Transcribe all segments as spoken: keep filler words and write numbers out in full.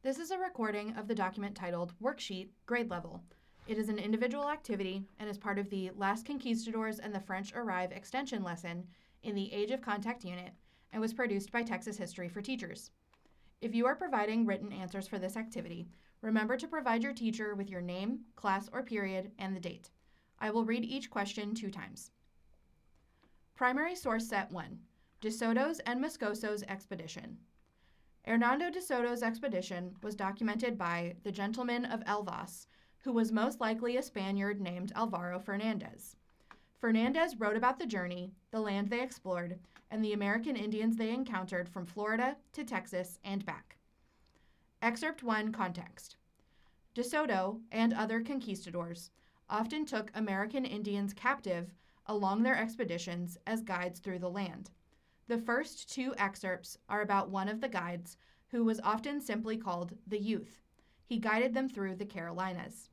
This is a recording of the document titled Worksheet, Grade Level. It is an individual activity and is part of the Last Conquistadors and the French Arrive extension lesson in the Age of Contact unit and was produced by Texas History for Teachers. If you are providing written answers for this activity, remember to provide your teacher with your name, class or period, and the date. I will read each question two times. Primary source set one, De Soto's and Moscoso's expedition. Hernando de Soto's expedition was documented by the gentleman of Elvas, who was most likely a Spaniard named Alvaro Fernandez. Fernandez wrote about the journey, the land they explored, and the American Indians they encountered from Florida to Texas and back. Excerpt one, context. De Soto and other conquistadors often took American Indians captive along their expeditions as guides through the land. The first two excerpts are about one of the guides who was often simply called the Youth. He guided them through the Carolinas.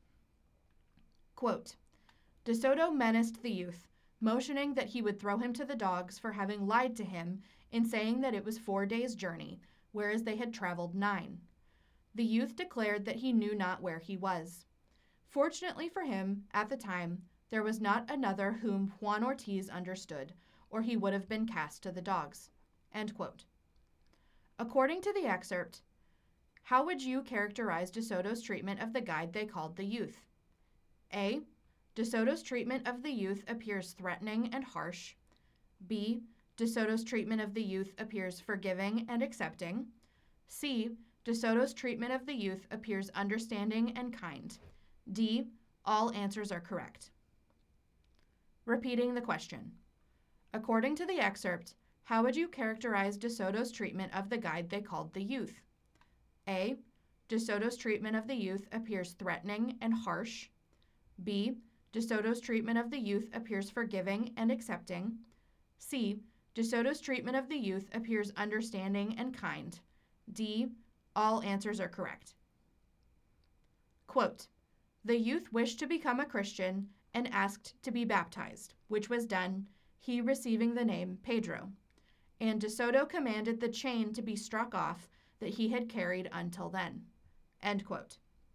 Quote, De Soto menaced the youth, motioning that he would throw him to the dogs for having lied to him in saying that it was four days' journey, whereas they had traveled nine. The youth declared that he knew not where he was. Fortunately for him, at the time, there was not another whom Juan Ortiz understood, or he would have been cast to the dogs. End quote. According to the excerpt, how would you characterize De Soto's treatment of the guide they called the youth? A. De Soto's treatment of the youth appears threatening and harsh. B. De Soto's treatment of the youth appears forgiving and accepting. C. De Soto's treatment of the youth appears understanding and kind. D. All answers are correct. Repeating the question. According to the excerpt, how would you characterize De Soto's treatment of the guide they called the youth? A. De Soto's treatment of the youth appears threatening and harsh. B. De Soto's treatment of the youth appears forgiving and accepting. C. De Soto's treatment of the youth appears understanding and kind. D. All answers are correct. Quote, the youth wished to become a Christian and asked to be baptized, which was done, he receiving the name Pedro. And De Soto commanded the chain to be struck off that he had carried until then. End quote.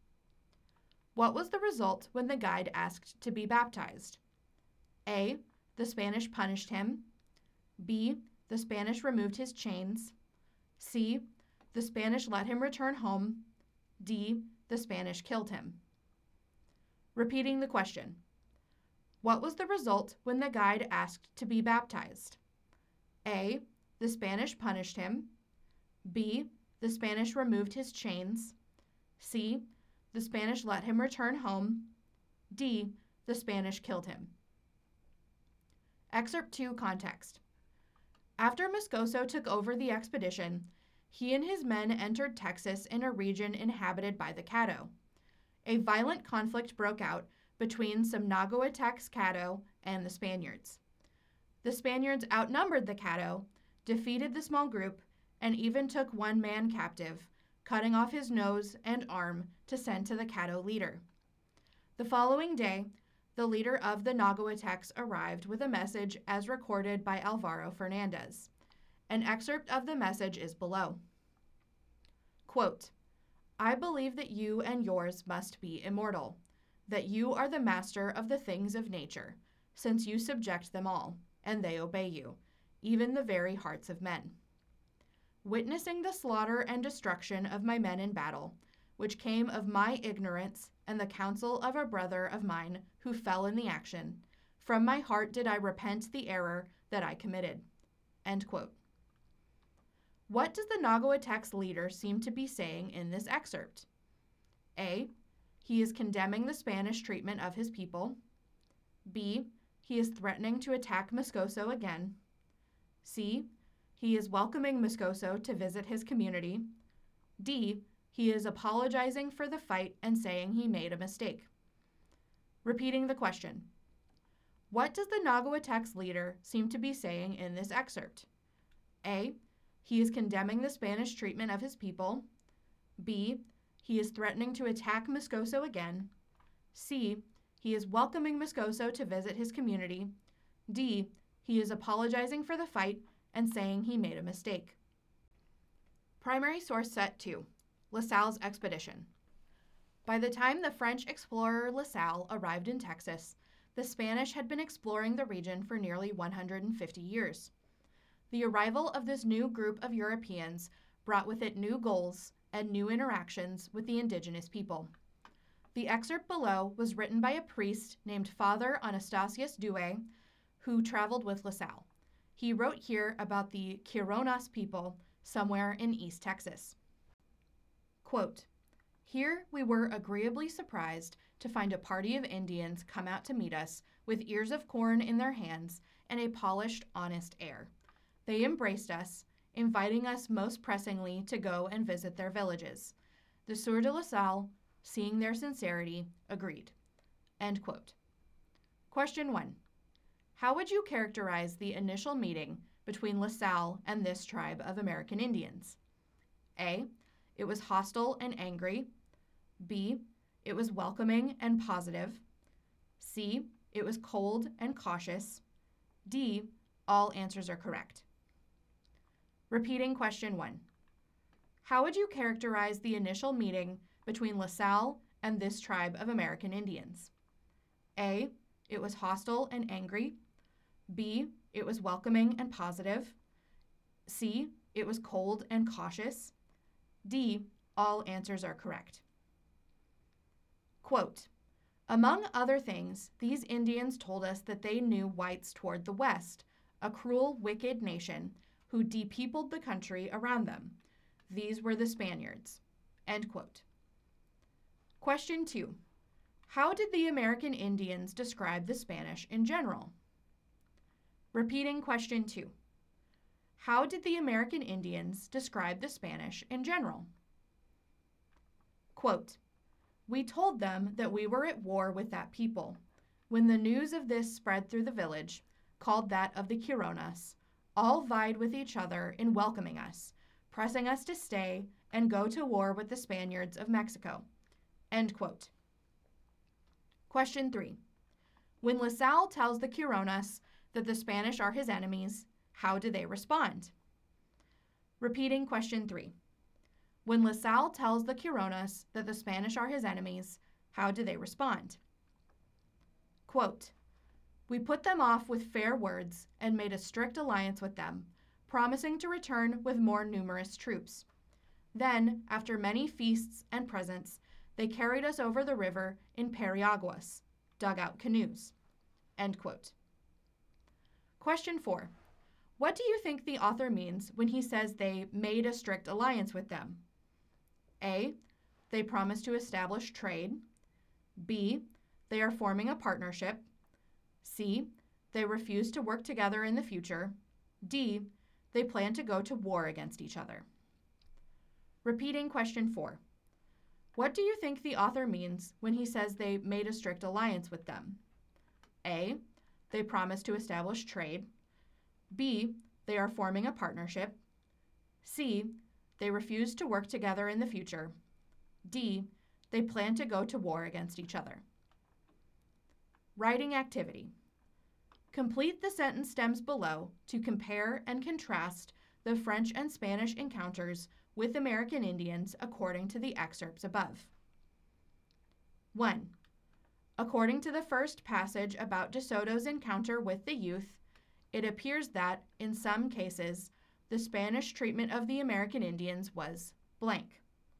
What was the result when the guide asked to be baptized? A. The Spanish punished him. B. The Spanish removed his chains. C. The Spanish let him return home. D. The Spanish killed him. Repeating the question. What was the result when the guide asked to be baptized? A. The Spanish punished him. B. The Spanish removed his chains. C. The Spanish let him return home. D. The Spanish killed him. Excerpt two, context. After Moscoso took over the expedition, he and his men entered Texas in a region inhabited by the Caddo. A violent conflict broke out between some Naguatecs Caddo and the Spaniards. The Spaniards outnumbered the Caddo, defeated the small group, and even took one man captive, cutting off his nose and arm to send to the Caddo leader. The following day, the leader of the Naguatecs arrived with a message as recorded by Alvaro Fernandez. An excerpt of the message is below. Quote, I believe that you and yours must be immortal, that you are the master of the things of nature, since you subject them all, and they obey you, even the very hearts of men. Witnessing the slaughter and destruction of my men in battle, which came of my ignorance and the counsel of a brother of mine who fell in the action, from my heart did I repent the error that I committed. End quote. What does the Naguatecs leader seem to be saying in this excerpt? A. He is condemning the Spanish treatment of his people. B. He is threatening to attack Moscoso again. C. He is welcoming Moscoso to visit his community. D. He is apologizing for the fight and saying he made a mistake. Repeating the question. What does the Naguatecs leader seem to be saying in this excerpt? A. He is condemning the Spanish treatment of his people. B. He is threatening to attack Moscoso again. C. He is welcoming Moscoso to visit his community. D. He is apologizing for the fight and saying he made a mistake. Primary source set two. La Salle's expedition. By the time the French explorer La Salle arrived in Texas, the Spanish had been exploring the region for nearly one hundred fifty years. The arrival of this new group of Europeans brought with it new goals and new interactions with the indigenous people. The excerpt below was written by a priest named Father Anastasius Douay, who traveled with La Salle. He wrote here about the Quironas people somewhere in East Texas. Quote, "Here we were agreeably surprised to find a party of Indians come out to meet us with ears of corn in their hands and a polished, honest air. They embraced us, inviting us most pressingly to go and visit their villages. The Sieur de La Salle, seeing their sincerity, agreed." End quote. Question one. How would you characterize the initial meeting between La Salle and this tribe of American Indians? A. It was hostile and angry. B. It was welcoming and positive. C. It was cold and cautious. D. All answers are correct. Repeating question one. How would you characterize the initial meeting between La Salle and this tribe of American Indians? A. It was hostile and angry. B. It was welcoming and positive. C. It was cold and cautious. D. All answers are correct. Quote, "Among other things, these Indians told us that they knew whites toward the west, a cruel, wicked nation who depeopled the country around them. These were the Spaniards." End quote. Question two. How did the American Indians describe the Spanish in general? Repeating question two. How did the American Indians describe the Spanish in general? Quote, "We told them that we were at war with that people. When the news of this spread through the village, called that of the Quironas, all vied with each other in welcoming us, pressing us to stay and go to war with the Spaniards of Mexico." End quote. Question three. When La Salle tells the Quironas that the Spanish are his enemies, how do they respond? Repeating question three. When La Salle tells the Quironas that the Spanish are his enemies, how do they respond? Quote, "We put them off with fair words and made a strict alliance with them, promising to return with more numerous troops. Then, after many feasts and presents, they carried us over the river in periaguas, dugout canoes." End quote. Question four. What do you think the author means when he says they made a strict alliance with them? A. They promised to establish trade. B. They are forming a partnership. C. They refuse to work together in the future. D. They plan to go to war against each other. Repeating question four. What do you think the author means when he says they made a strict alliance with them? A. They promised to establish trade. B. They are forming a partnership. C. They refuse to work together in the future. D. They plan to go to war against each other. Writing activity. Complete the sentence stems below to compare and contrast the French and Spanish encounters with American Indians according to the excerpts above. one. According to the first passage about De Soto's encounter with the youth, it appears that, in some cases, the Spanish treatment of the American Indians was blank.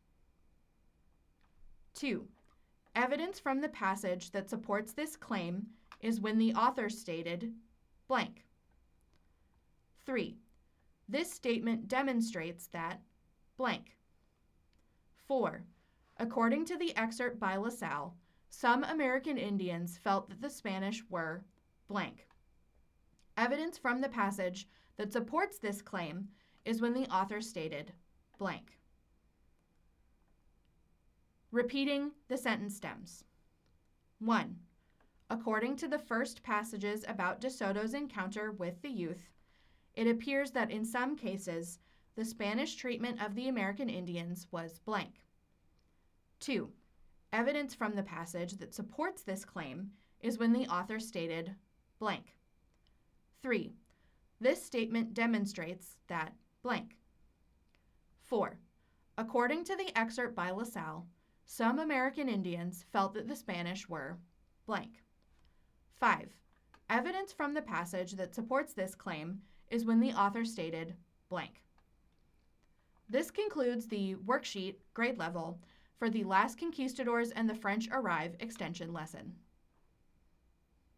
two. Evidence from the passage that supports this claim is when the author stated blank. three. This statement demonstrates that blank. four. According to the excerpt by La Salle, some American Indians felt that the Spanish were blank. Evidence from the passage that supports this claim is when the author stated blank. Repeating the sentence stems. one. According to the first passages about De Soto's encounter with the youth, it appears that in some cases, the Spanish treatment of the American Indians was blank. two. Evidence from the passage that supports this claim is when the author stated blank. three. This statement demonstrates that blank. four. According to the excerpt by LaSalle, some American Indians felt that the Spanish were blank. five. Evidence from the passage that supports this claim is when the author stated blank. This concludes the worksheet grade level for the Last Conquistadors and the French Arrive extension lesson.